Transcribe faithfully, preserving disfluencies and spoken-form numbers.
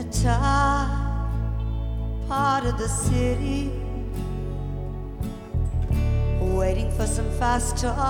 top part of the city, waiting for some fast talk.